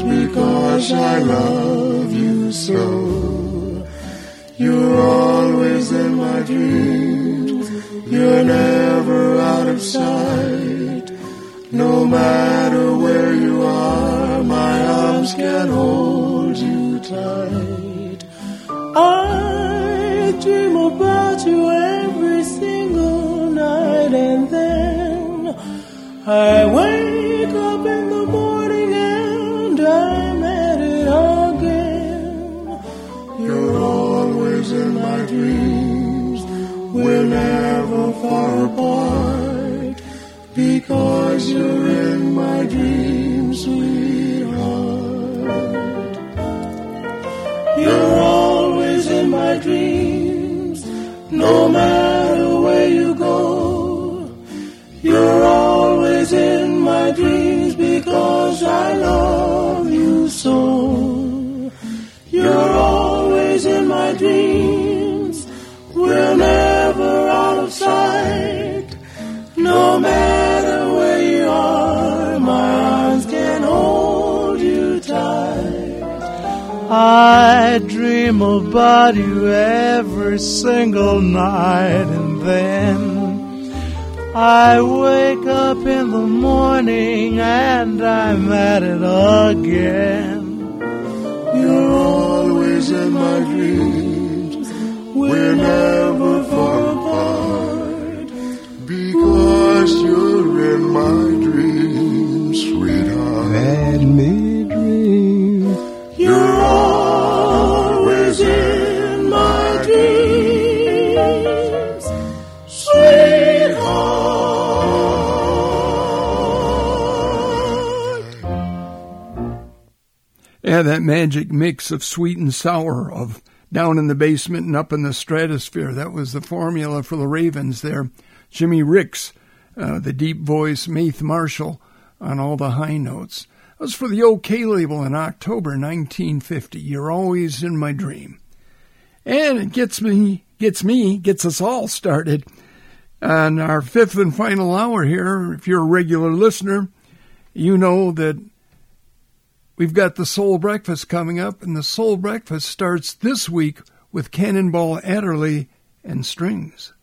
because I love you so. You're always in my dreams. You're never out of sight. No matter where you are, my arms can hold you tight. I dream about you every single night, and then I wake up in the morning and I'm at it again. You're always in my dreams. We're never far apart, because you're in my dreams, sweetheart. You're always in my dreams, no matter where you go. You're always in my dreams, because I love you so. You're always in my dreams, we're never out of sight. No matter where you are, my arms can hold you tight. I dream about you every single night, and then I wake up in the morning and I'm at it again. You're always in my dreams. We're never far apart, because you're in my dreams, sweetheart. Let me dream. You're always in my dreams, sweetheart. Yeah, that magic mix of sweet and sour, of down in the basement and up in the stratosphere. That was the formula for the Ravens there. Jimmy Ricks, the deep voice, Maith Marshall on all the high notes. That was for the OK label in October 1950. You're always in my dream. And it gets us all started on our fifth and final hour here. If you're a regular listener, you know that we've got the Soul Breakfast coming up, and the Soul Breakfast starts this week with Cannonball Adderley and Strings.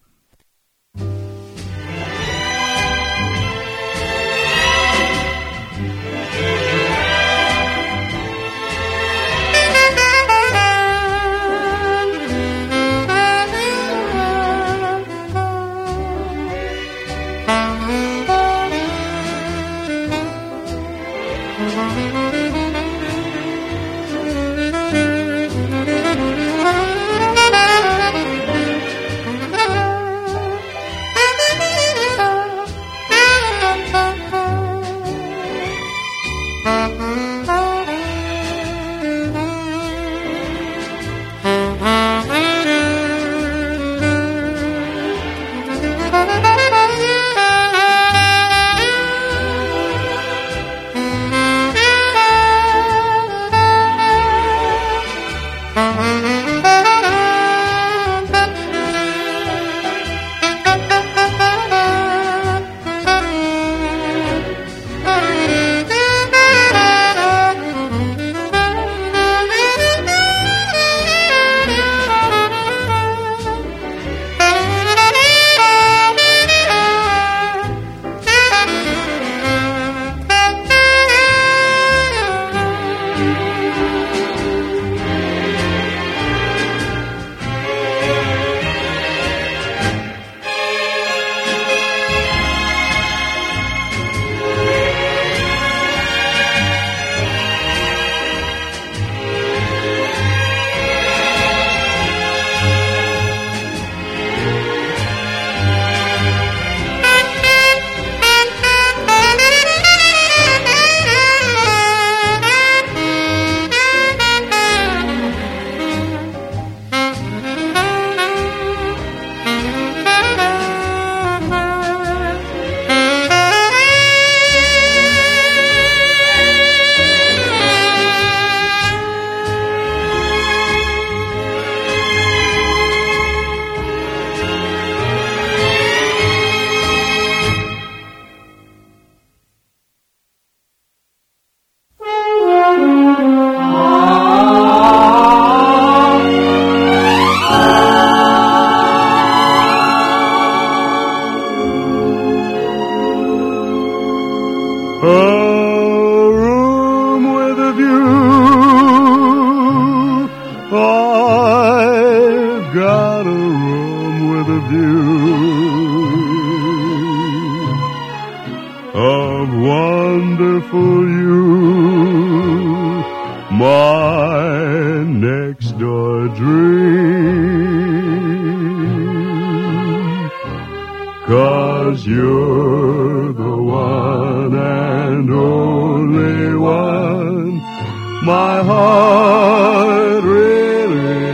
my next door dream. 'Cause you're the one and only one my heart really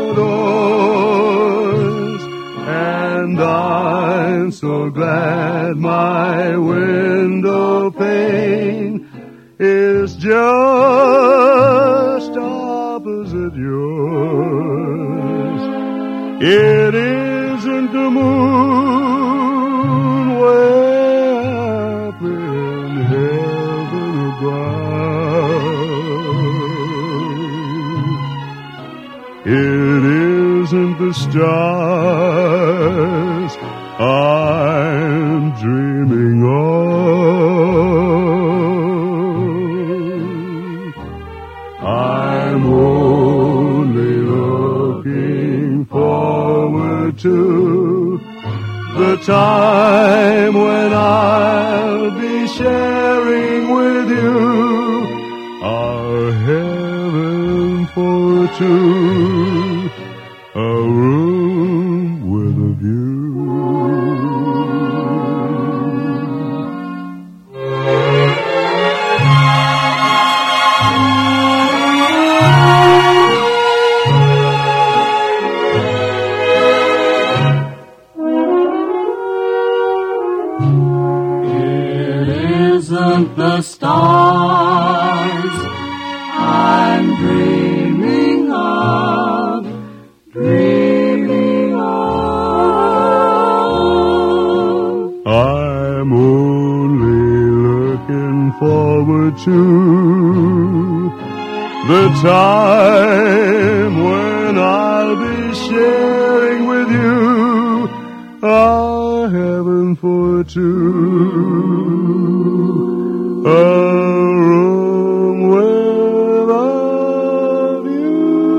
adores. And I'm so glad my window pane is just opposite yours. It isn't the moon way up in heaven above. It isn't the stars I'm dreaming of. I'm only looking forward to the time when I'll be sharing with you our heaven for two, a room with a view. The stars I'm dreaming of, dreaming of. I'm only looking forward to the time when I'll be sharing with you our heaven for two. A room with a view.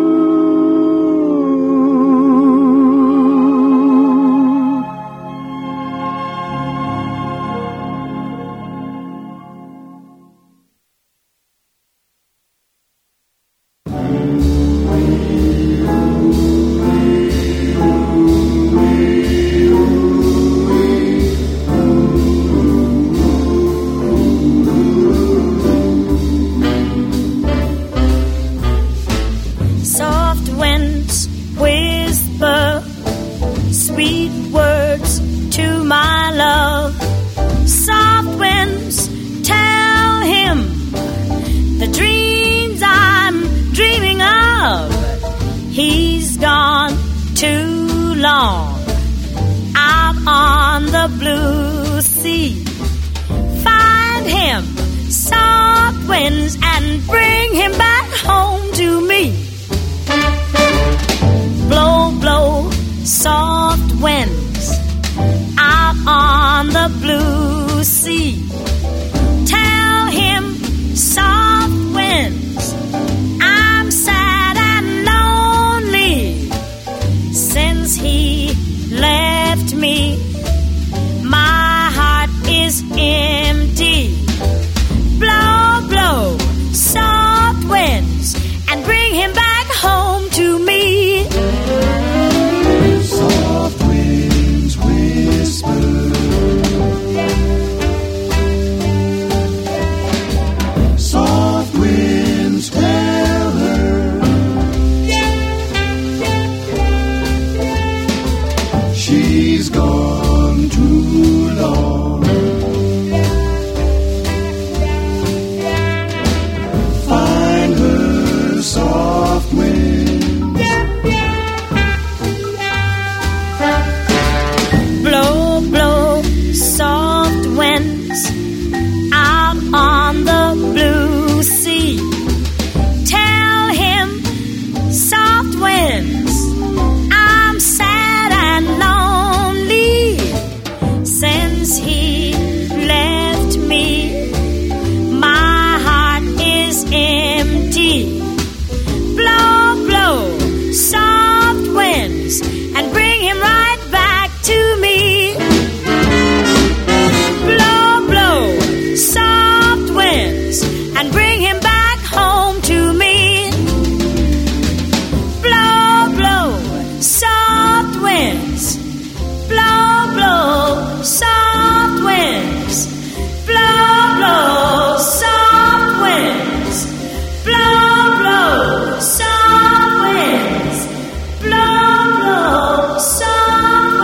He's gone too long out on the blue sea. Find him, soft winds, and bring him back home to me. Blow, blow, soft winds out on the blue sea. Tell him, soft winds, I'm sad and lonely. Since he left me, my heart is empty. Blow, blow, soft winds. soft winds, blow, blow, soft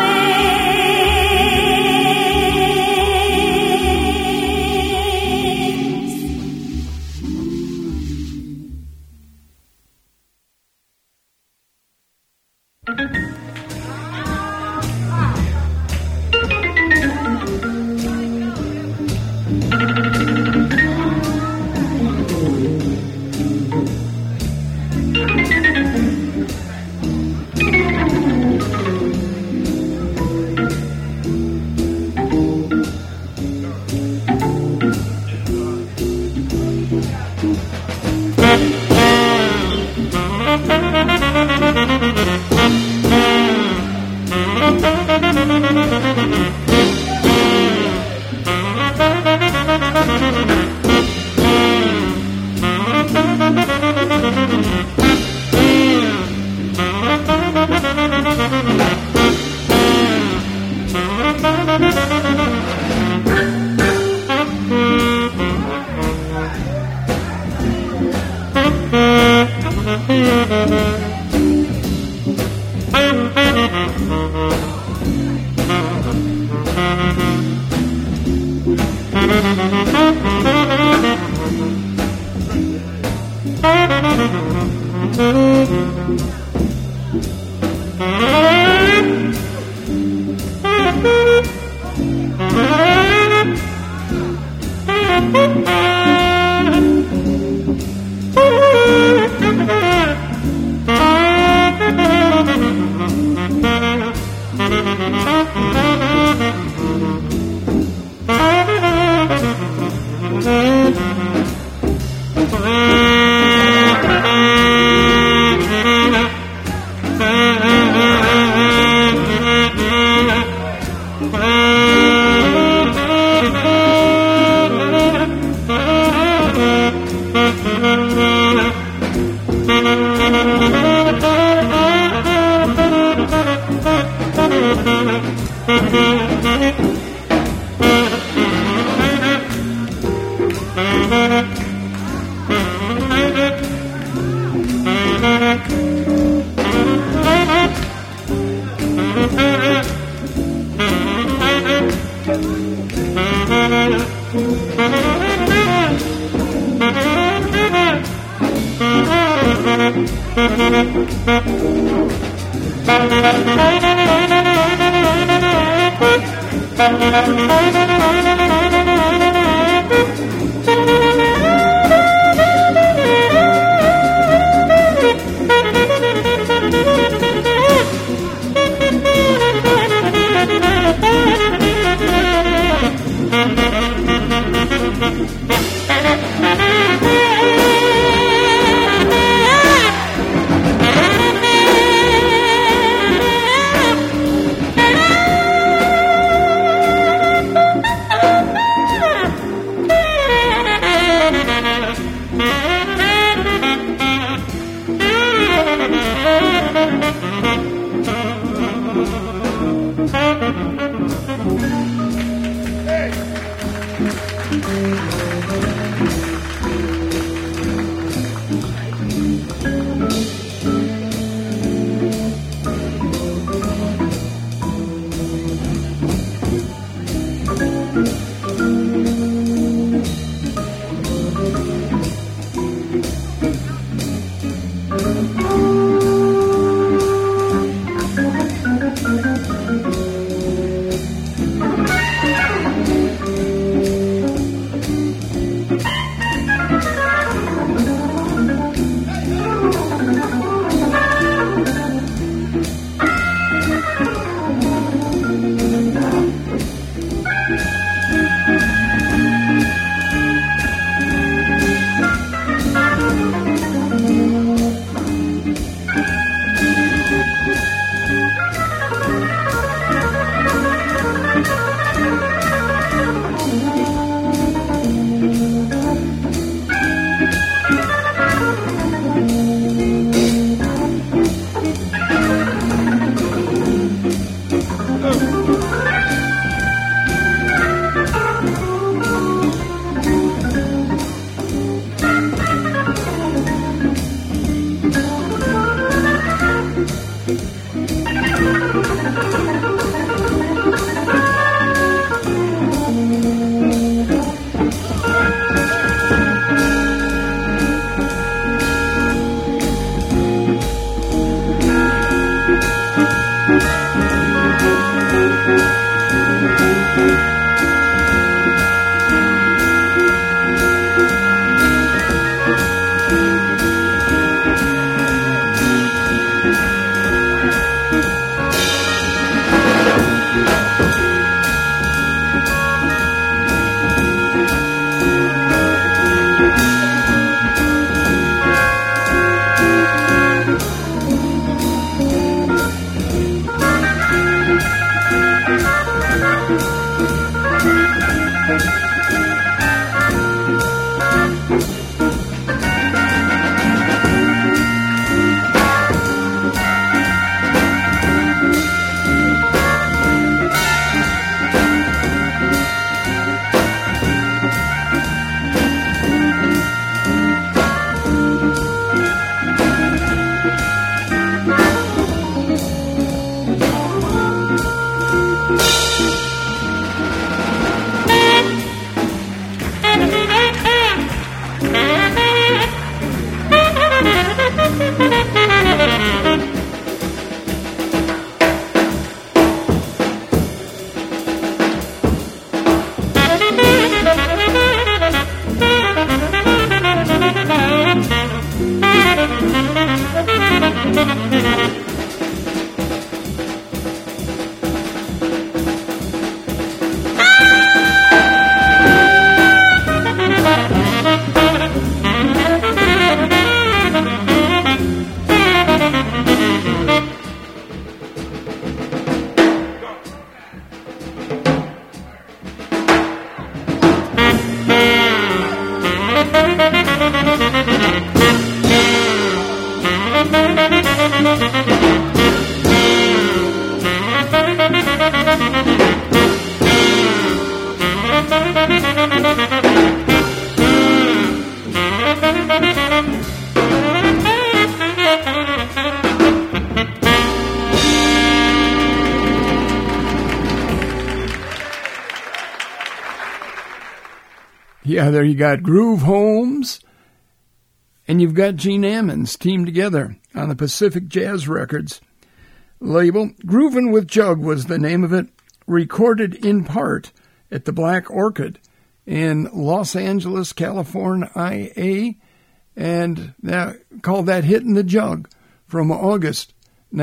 Yeah, there you got Groove Holmes, and you've got Gene Ammons teamed together on the Pacific Jazz Records label. Groovin' with Jug was the name of it, recorded in part at the Black Orchid in Los Angeles, California, IA, and called that Hittin' the Jug from August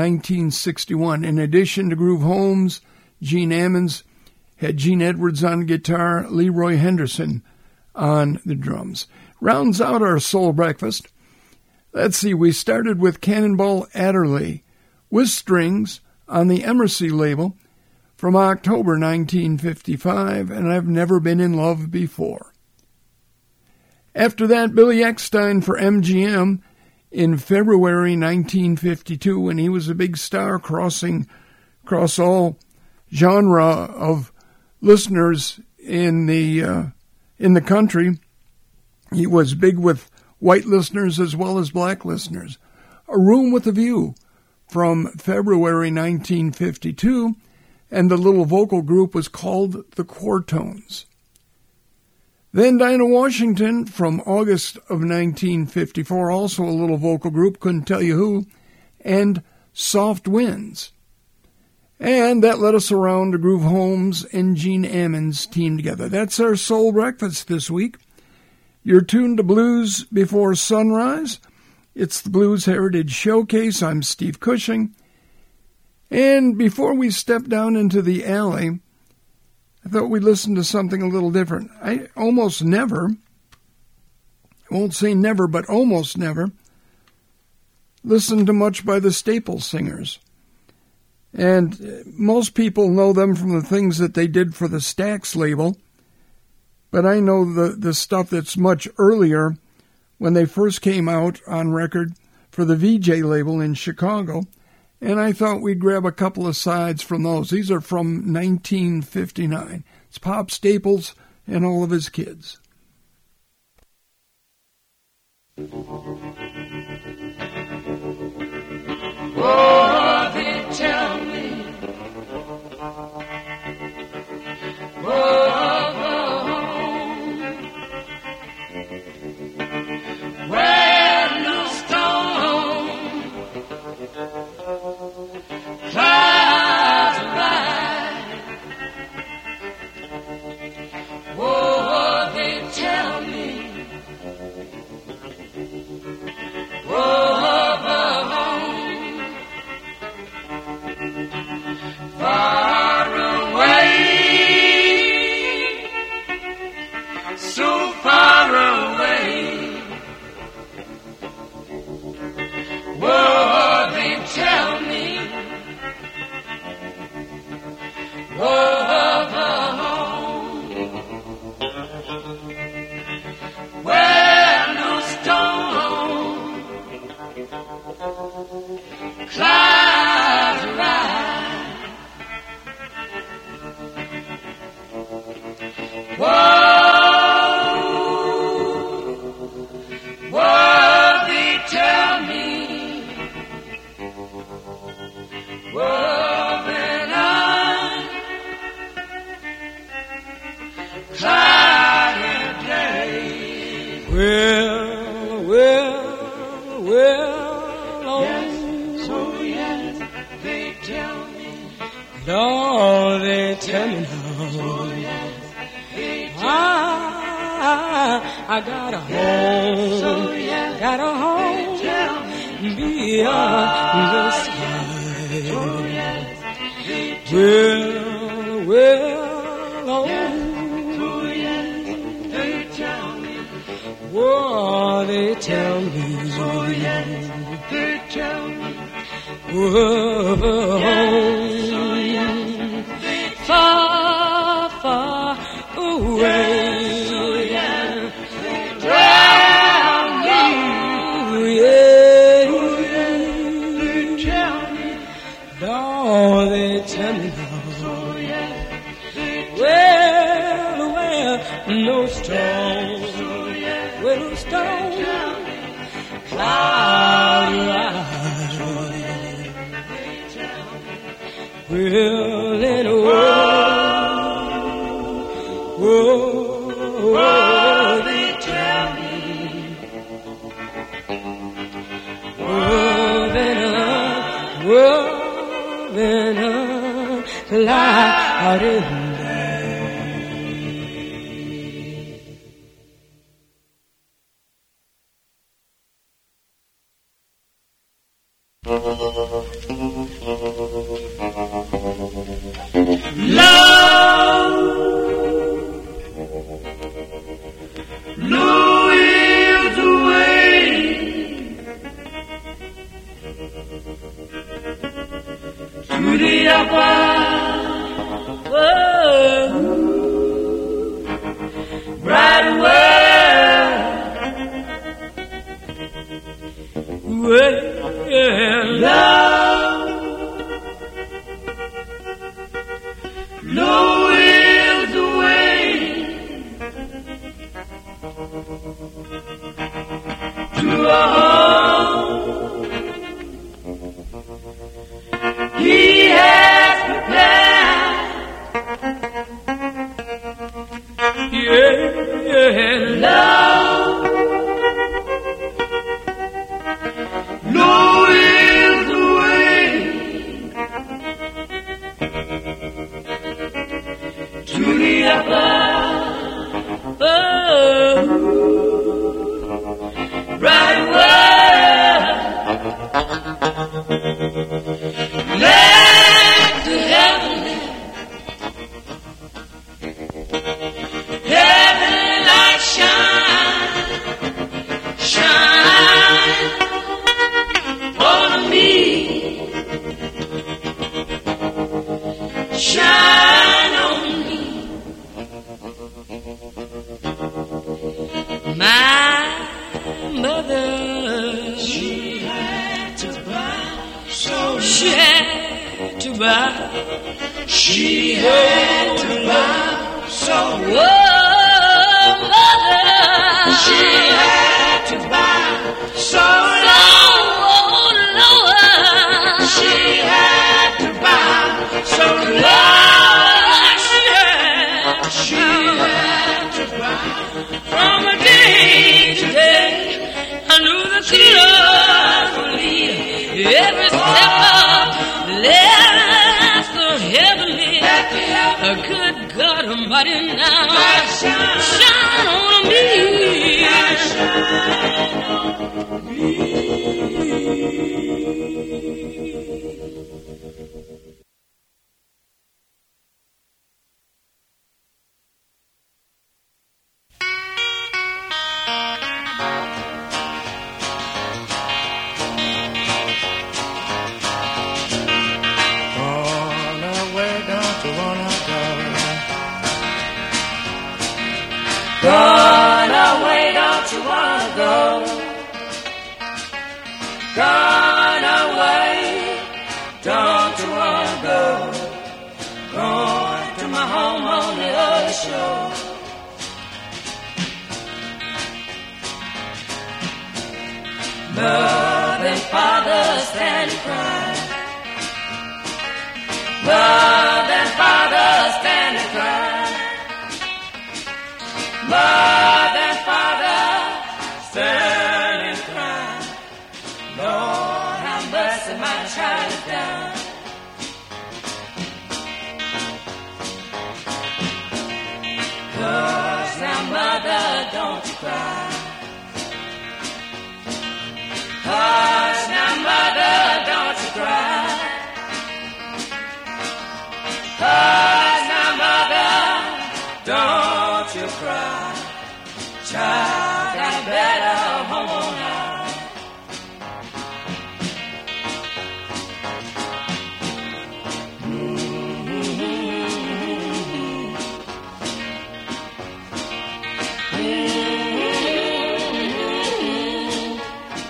1961. In addition to Groove Holmes, Gene Ammons had Gene Edwards on guitar, Leroy Henderson on the drums. Rounds out our Soul Breakfast. Let's see, we started with Cannonball Adderley with strings on the Emersy label from October 1955, and I've never been in love before. After that, Billy Eckstine for MGM in February 1952, when he was a big star across all genre of listeners in the country. He was big with white listeners as well as black listeners. A Room with a View from February 1952, and the little vocal group was called the Quartones. Then Dinah Washington from August of 1954, also a little vocal group, couldn't tell you who, and Soft Winds. And that led us around to Groove Holmes and Gene Ammons team together. That's our Soul Breakfast this week. You're tuned to Blues Before Sunrise. It's the Blues Heritage Showcase. I'm Steve Cushing. And before we step down into the alley, I thought we'd listen to something a little different. I almost never, I won't say never, but almost never, listen to much by the Staple Singers. And most people know them from the things that they did for the Stax label, but I know the stuff that's much earlier when they first came out on record for the VJ label in Chicago, and I thought we'd grab a couple of sides from those. These are from 1959. It's Pop Staples and all of his kids. Oh, they tell me, where no stone clouds ride. Oh, they tell me, far away, so far away. Whoa, they tell me, where no stone clouds rise. Whoa, they tell me, that I'm cloudy day. Well, oh, yes, so yes, they tell me, Lord, they tell me now, so yes, they tell me, I got a home, so yes, got a home, tell me, beyond the sky, so yes, they tell me, oh, yes, so yes, they tell me, whoa, they tell me, so yes, they tell me, whoa, yes, so yes, they far, far away, so yes, they tell me, yeah, tell me now. Well, no stone, well, no stone, cloud your eyes. Well, in a world, they tell me, world in a cloud in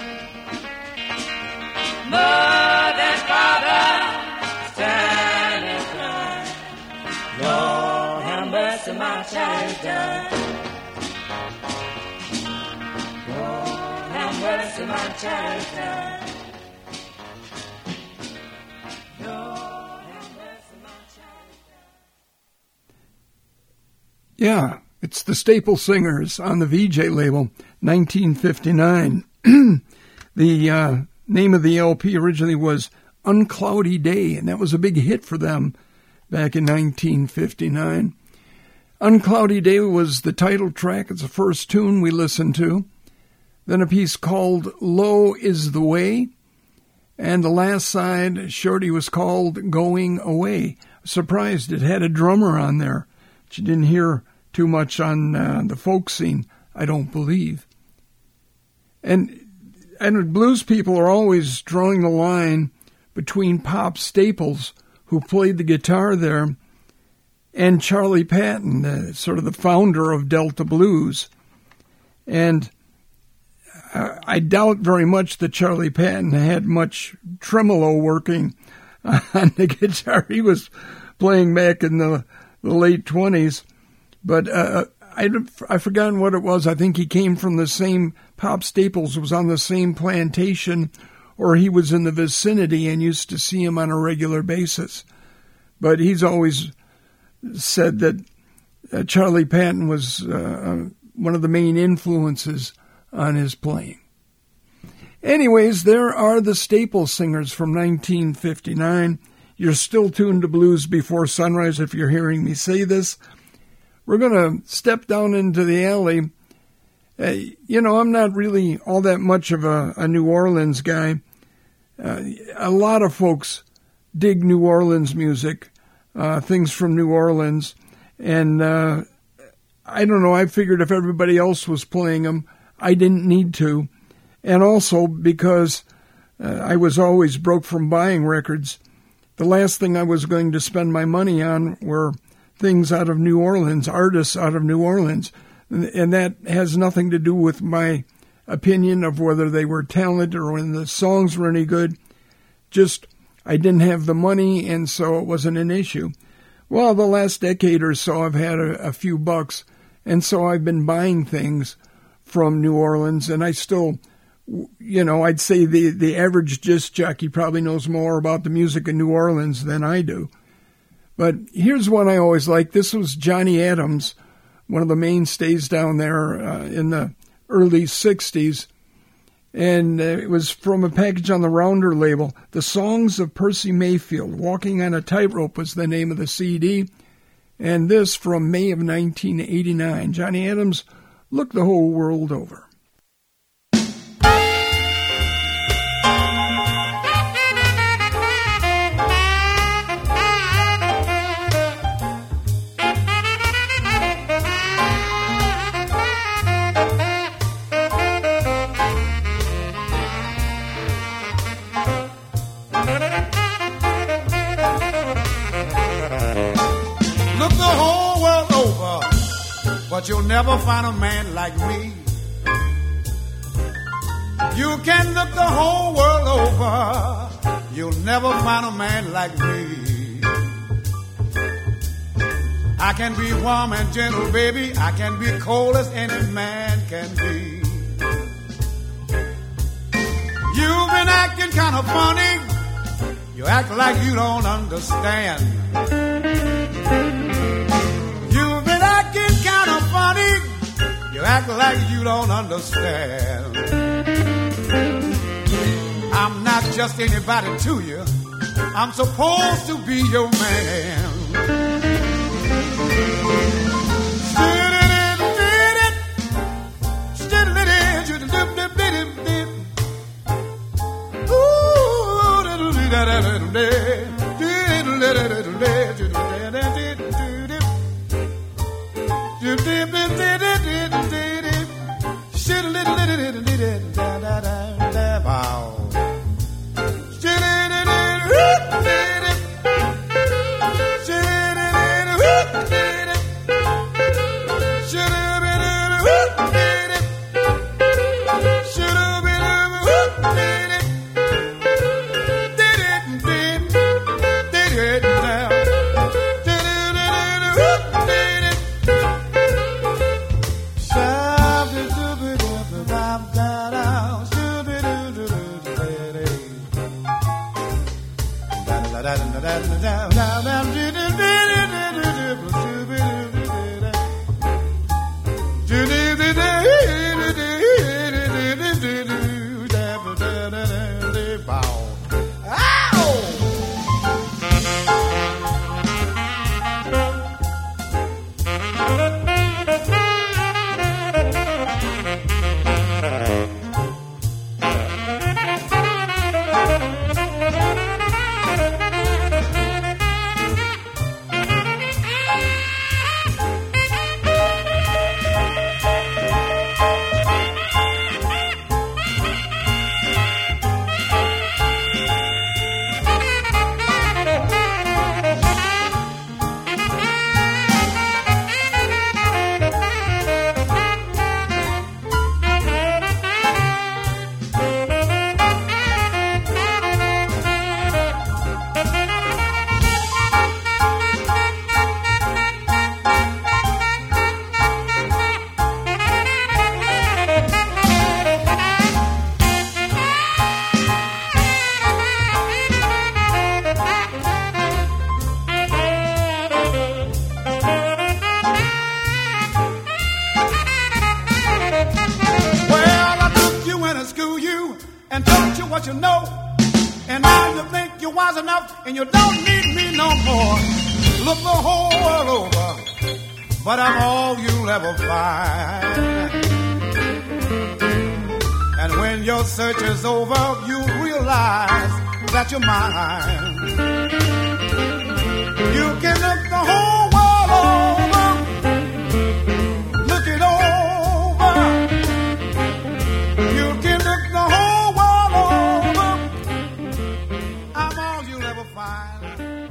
Mother and father standing child done. Lord, have mercy, my child done. Lord, have mercy, my child done. Yeah, it's the Staple Singers on the VJ label, 1959. The name of the LP originally was Uncloudy Day, and that was a big hit for them back in 1959. Uncloudy Day was the title track. It's the first tune we listened to. Then a piece called Low is the Way. And the last side, Shorty, was called Going Away. Surprised it had a drummer on there. But you didn't hear too much on the folk scene, I don't believe. And blues people are always drawing the line between Pop Staples, who played the guitar there, and Charlie Patton, sort of the founder of Delta Blues. And I doubt very much that Charlie Patton had much tremolo working on the guitar he was playing back in the late 20s. But I've forgotten what it was. I think he came from the same, Pop Staples was on the same plantation, or he was in the vicinity and used to see him on a regular basis. But he's always said that Charlie Patton was one of the main influences on his playing. Anyways, there are the Staple Singers from 1959. You're still tuned to Blues Before Sunrise if you're hearing me say this. We're going to step down into the alley. I'm not really all that much of a New Orleans guy. A lot of folks dig New Orleans music, things from New Orleans. And I don't know, I figured if everybody else was playing them, I didn't need to. And also because I was always broke from buying records, the last thing I was going to spend my money on were things out of New Orleans, artists out of New Orleans. And that has nothing to do with my opinion of whether they were talented or when the songs were any good. Just, I didn't have the money, and so it wasn't an issue. Well, the last decade or so, I've had a few bucks, and so I've been buying things from New Orleans, and I still, I'd say the average disc jockey probably knows more about the music in New Orleans than I do. But here's one I always liked. This was Johnny Adams, one of the mainstays down there in the early 60s. And it was from a package on the Rounder label. The Songs of Percy Mayfield. Walking on a Tightrope was the name of the CD. And this from May of 1989. Johnny Adams, Look the Whole World Over. But you'll never find a man like me. You can look the whole world over. You'll never find a man like me. I can be warm and gentle, baby. I can be cold as any man can be. You've been acting kind of funny. You act like you don't understand. You act like you don't understand. I'm not just anybody to you. I'm supposed to be your man. And you don't need me no more. Look the whole world over, but I'm all you'll ever find. And when your search is over, you'll realize that you're mine. You can look the whole world over, look it over. You can look the whole world over, I'm all you'll ever find.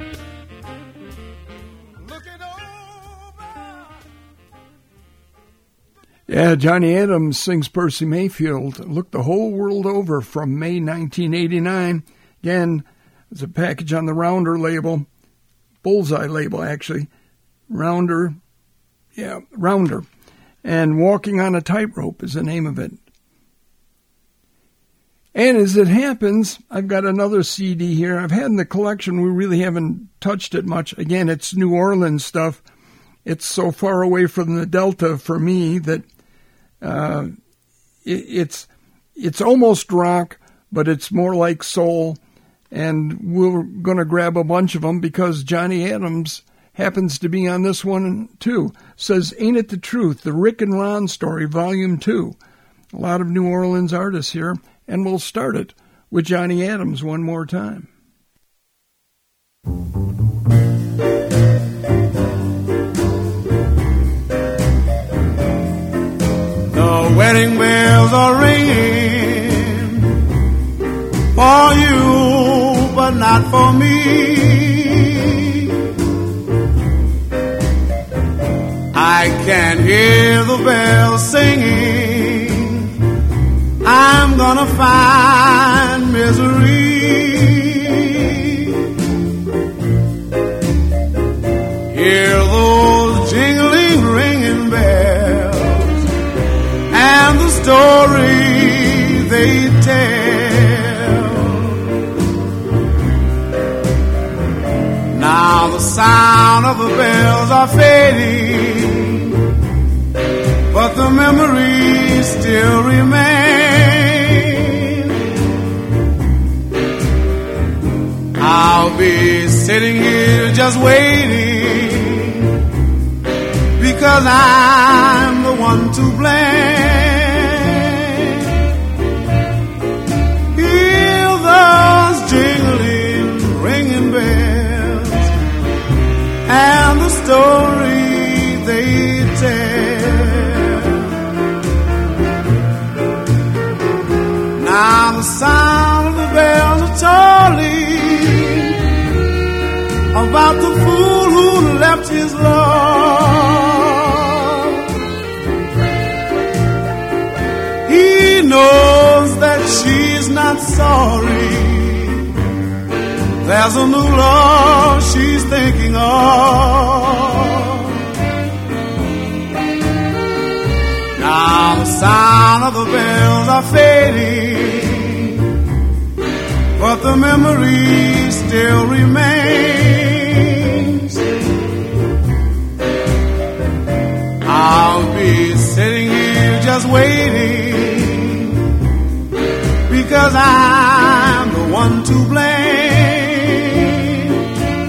Look it over. Yeah, Johnny Adams sings Percy Mayfield, Look the Whole World Over, from May 1989. Again, there's a package on the Rounder label, Bullseye label actually, Rounder. And Walking on a Tightrope is the name of it. And as it happens, I've got another CD here. I've had in the collection, we really haven't touched it much. Again, it's New Orleans stuff. It's so far away from the Delta for me that it's almost rock, but it's more like soul. And we're going to grab a bunch of them because Johnny Adams happens to be on this one too. Says, Ain't It the Truth? The Rick and Ron Story, Volume 2. A lot of New Orleans artists here. And we'll start it with Johnny Adams one more time. The wedding bells are ringing for you, but not for me. I can hear the bells singing, I'm gonna find misery. Hear those jingling, ringing bells and the story they tell. Now the sound of the bells are fading, but the memories still remain. I'll be sitting here just waiting, because I'm the one to blame. Hear those jingling, ringing bells and the story they tell. Now the sound of the bells are tolling about the fool who left his love. He knows that she's not sorry. There's a new love she's thinking of. Now the sound of the bells are fading, but the memory still remains. I'll be sitting here just waiting, because I'm the one to blame.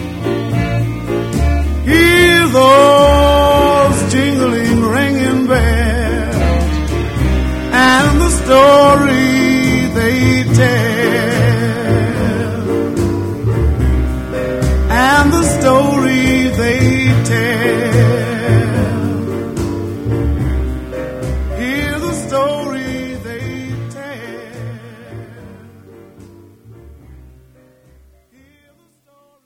Hear those jingling, ringing bells, and the story they tell, and the story they tell. Hear the story they tell. Hear the story.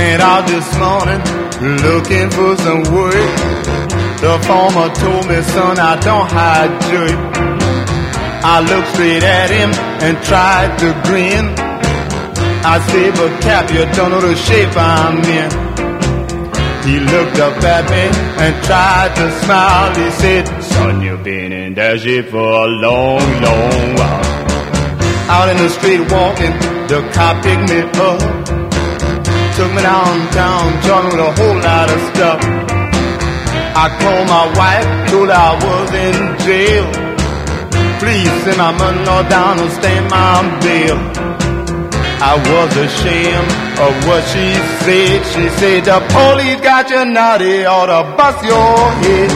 Went out this morning looking for some work. The farmer told me, son, I don't hide jerk. I looked straight at him and tried to grin. I said, but Cap, you don't know the shape I'm in. He looked up at me and tried to smile. He said, son, you've been in that shape for a long, long while. Out in the street walking, the cop picked me up. Took me downtown, charged me with a whole lot of stuff. I called my wife, told her I was in jail. Please send my mother-in-law down and stand my bail. I was ashamed of what she said. She said, the police got you now, they ought to bust your head.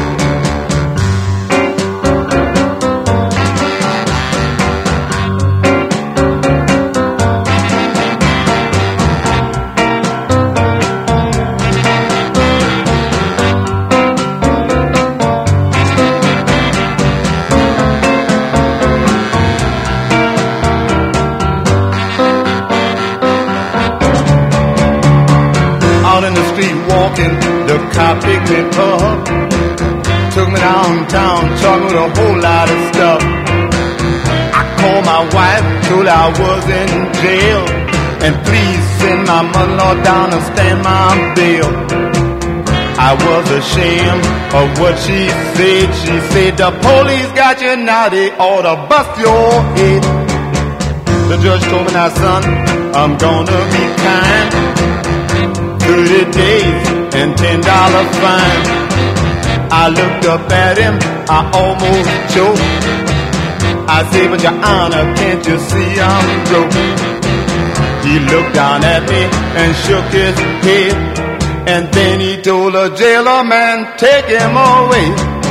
The cop picked me up, took me downtown, charged me with a whole lot of stuff. I called my wife, told her I was in jail, and please send my mother-in-law down and stand my bail. I was ashamed of what she said. She said, the police got you now, they ought to bust your head. The judge told me, now son, I'm gonna be kind. 30 days and $10 fine. I looked up at him, I almost choked. I said, but your honor, can't you see I'm broke? He looked down at me and shook his head, and then he told the jailer, man, take him away.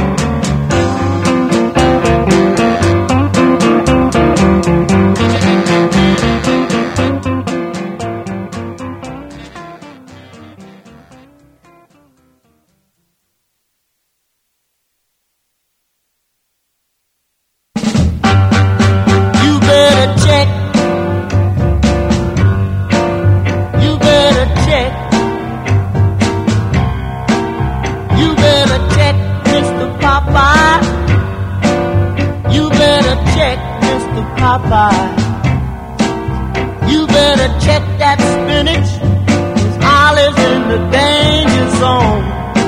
You better check that spinach, 'cause Olive's in the danger zone.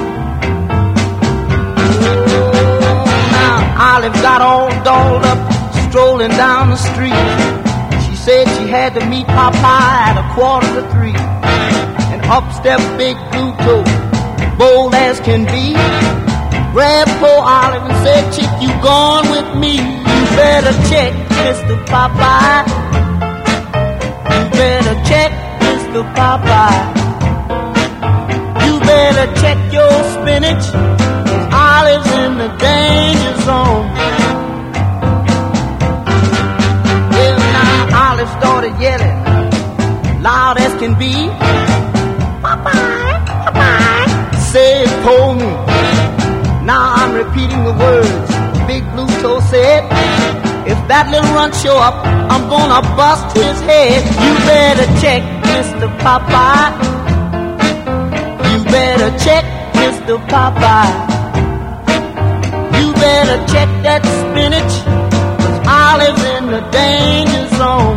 Now Olive got all dolled up, strolling down the street. She said she had to meet Popeye at 2:45. And up stepped Big Blue Toe, bold as can be. Grabbed poor Olive and said, chick, you gone with me. You better check Mr. Popeye. You better check Mr. Popeye. You better check your spinach, 'cause Olive's in the danger zone. Well, now Olive started yelling, loud as can be. Popeye, Popeye, said, told me. Now I'm repeating the words Big Blue Toe said. If that little runt show up, I'm gonna bust his head. You better check Mr. Popeye. You better check Mr. Popeye. You better check that spinach, 'cause Olive's in the danger zone.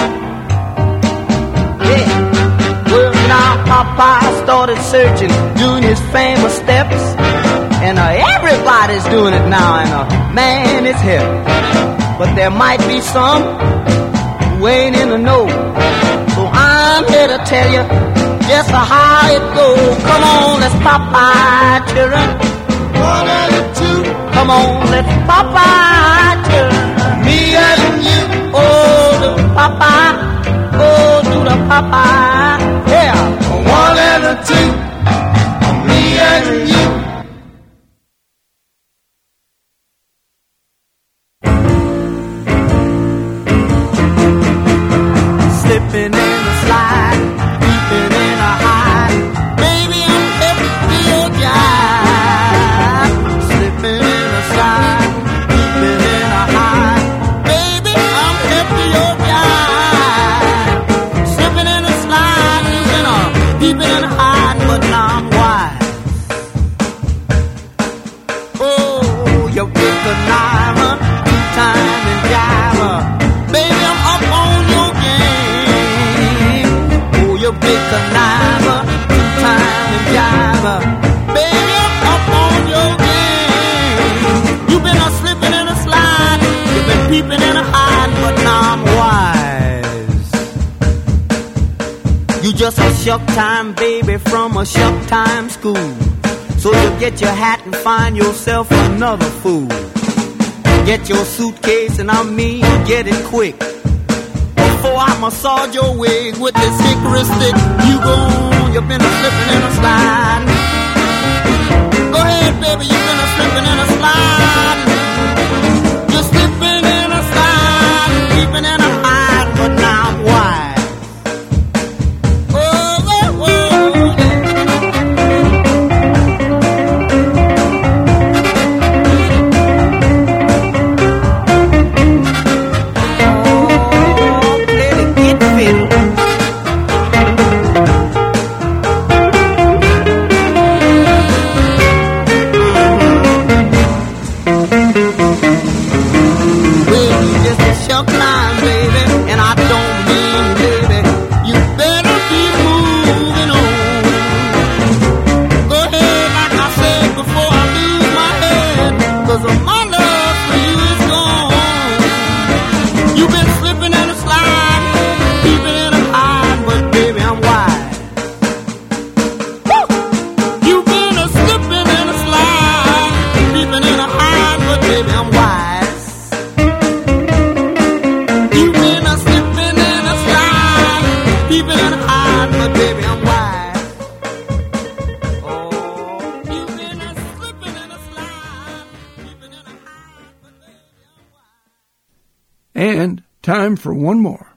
Yeah. Well, now Popeye started searching, doing his famous steps. And everybody's doing it now, and man, it's hell. But there might be some who ain't in the know. So I'm here to tell you just how it goes. Come on, let's Popeye children. 1 and 2. Come on, let's Popeye children. Me and you. Oh, the Popeye. Oh, do the Popeye. Yeah. 1 and 2. Me and you. Slipping in a slide, creeping in a high. Baby, I'm headed to your job. Slipping in a slide, creeping in a high. Baby, I'm headed to your job. Slipping in a slide, creeping in a you big conniver, two-time and jiver. Baby, I'm up on your game. You've been a slipping and a sliding, you've been peeping and a hiding, but now I'm wise. You just a shuck time baby from a shuck time school. So you get your hat and find yourself another fool. Get your suitcase and I mean get it quick. Before I massage your wig with this hickory stick. You go on, you've been a slipping and a sliding. Go ahead baby, you've been a slipping and a sliding. You're slipping and a sliding, peeping and a hiding, but now I'm wise. And time for one more.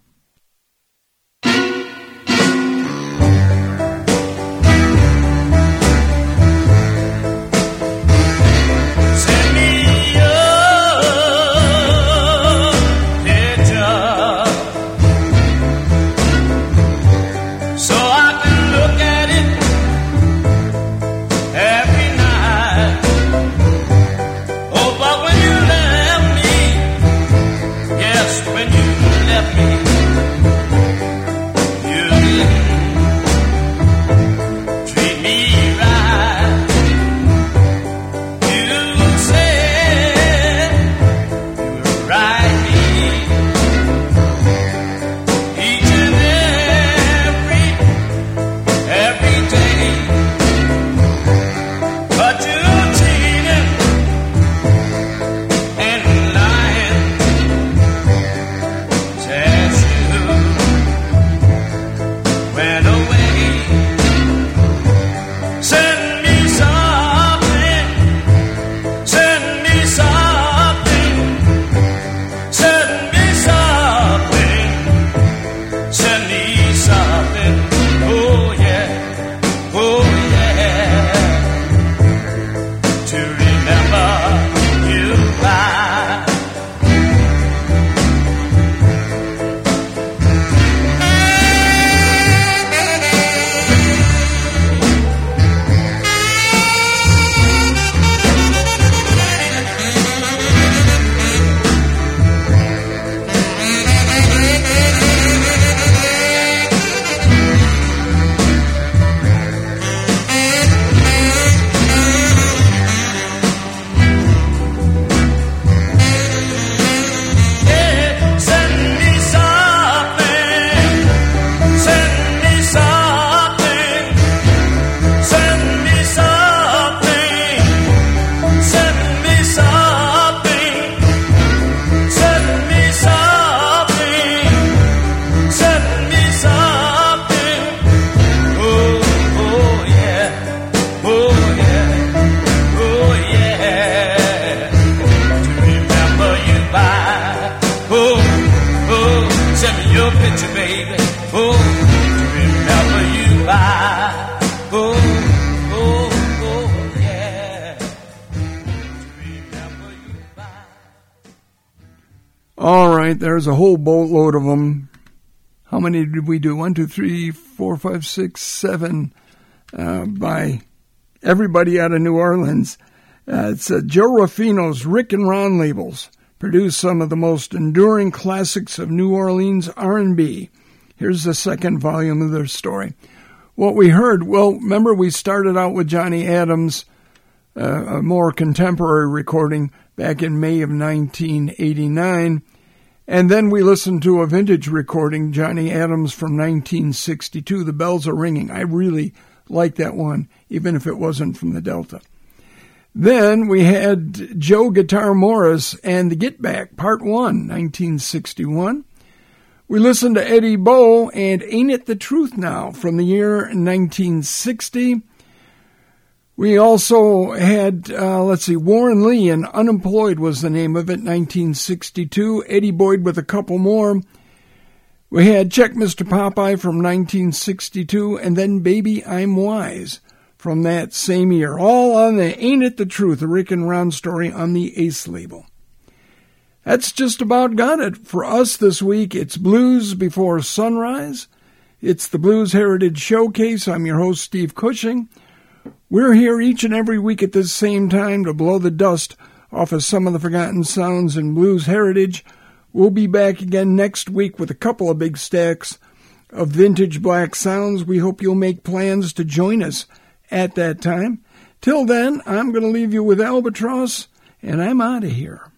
There's a whole boatload of them. How many did we do? 1, 2, 3, 4, 5, 6, 7 by everybody out of New Orleans. It's Joe Ruffino's Rick and Ron labels produced some of the most enduring classics of New Orleans R&B. Here's the second volume of their story. What we heard, well, remember we started out with Johnny Adams, a more contemporary recording back in May of 1989, and then we listened to a vintage recording, Johnny Adams from 1962, The Bells Are Ringing. I really like that one, even if it wasn't from the Delta. Then we had Joe Guitar Morris and the Get Back, Part 1, 1961. We listened to Eddie Bow and Ain't It the Truth Now from the year 1960. We also had, Warren Lee and Unemployed was the name of it, 1962. Eddie Boyd with a couple more. We had Check Mr. Popeye from 1962, and then Baby I'm Wise from that same year. All on the Ain't It the Truth, a Rick and Ron story on the Ace label. That's just about got it for us this week. It's Blues Before Sunrise. It's the Blues Heritage Showcase. I'm your host, Steve Cushing. We're here each and every week at this same time to blow the dust off of some of the forgotten sounds in blues heritage. We'll be back again next week with a couple of big stacks of vintage black sounds. We hope you'll make plans to join us at that time. Till then, I'm going to leave you with Albatross, and I'm out of here.